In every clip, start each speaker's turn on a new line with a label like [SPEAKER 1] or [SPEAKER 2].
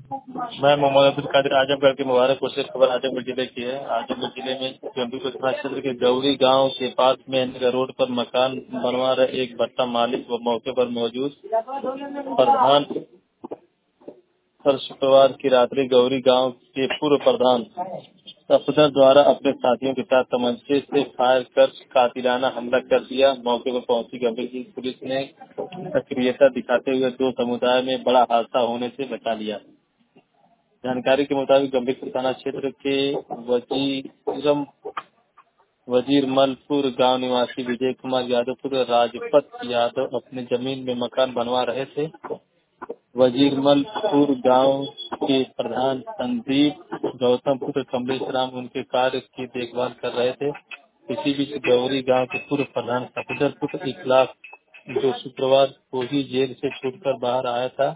[SPEAKER 1] मैं मोहम्मद अब्दुल कादिर आजमगढ़ के मुबारकपुर से खबर आजमगढ़ जिले की है। आजमगढ़ जिले में गंभीरपुर थाना क्षेत्र के गौरी गांव के पास में रोड पर मकान बनवा रहे एक भट्टा मालिक व मौके पर मौजूद प्रधान पर शुक्रवार की रात्रि गौरी गांव के पूर्व प्रधान सफदर द्वारा अपने साथियों के साथ तमंचे से फायर कर कातिलाना हमला कर दिया। मौके पर पहुंची गंभीर पुलिस ने सक्रियता दिखाते हुए दो समुदाय में बड़ा हादसा होने से बचा लिया। जानकारी के मुताबिक गंभीरपुर थाना क्षेत्र के वजीरमलपुर गांव निवासी विजय कुमार यादव राजपत यादव अपने जमीन में मकान बनवा रहे थे। वजीरमलपुर गांव के प्रधान संदीप गौतम पुत्र कमलेश राम उनके कार्य की देखभाल कर रहे थे। इसी बीच गौरी गांव के पूर्व प्रधान सफदर पुत्र इखलाक जो शुक्रवार को ही जेल से छूटकर बाहर आया था,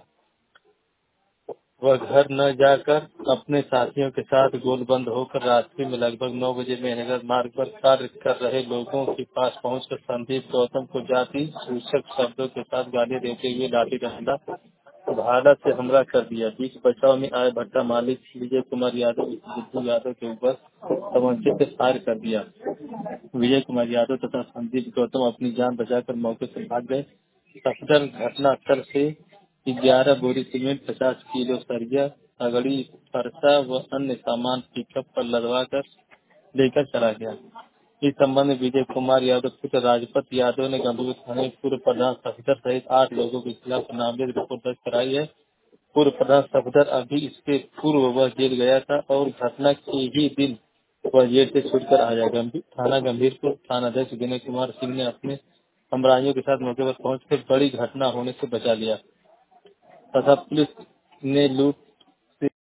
[SPEAKER 1] वह घर न जाकर अपने साथियों के साथ गोलबंद होकर रात्रि में लगभग 9 बजे मेहनगर मार्ग पर कार्य कर रहे लोगों के पास पहुंचकर संदीप गौतम को जाति सूचक शब्दों के साथ गाली देते हुए लाठी डंडा भारत से हमला कर दिया। बीच बचाव में आए भट्टा मालिक विजय कुमार यादव बुद्धू यादव के ऊपर तमंचे से फायर कर दिया। विजय कुमार यादव तथा संदीप गौतम अपनी जान बचाकर मौके से भाग गए। सफदर घटनास्थल से 11 बोरी सीमेंट, 50 किलो सरिया, तगड़ी, फरसा व अन्य सामान पिकअप पर लदवा कर लेकर चला गया। इस संबंध में विजय कुमार यादव पुत्र राजपत यादव ने गंभीर थाने में पूर्व प्रधान सफदर सहित 8 लोगों के खिलाफ नामजद रिपोर्ट दर्ज कराई है। पूर्व प्रधान सफदर अभी इसके पूर्व वह जेल गया था और घटना के ही दिन वह जेल से छूटकर आ जाएगा। थाना गंभीरपुर थानाध्यक्ष विनय कुमार सिंह ने अपने हमराहियों के साथ मौके पर पहुंचकर बड़ी घटना होने से बचा लिया तथा पुलिस ने लूट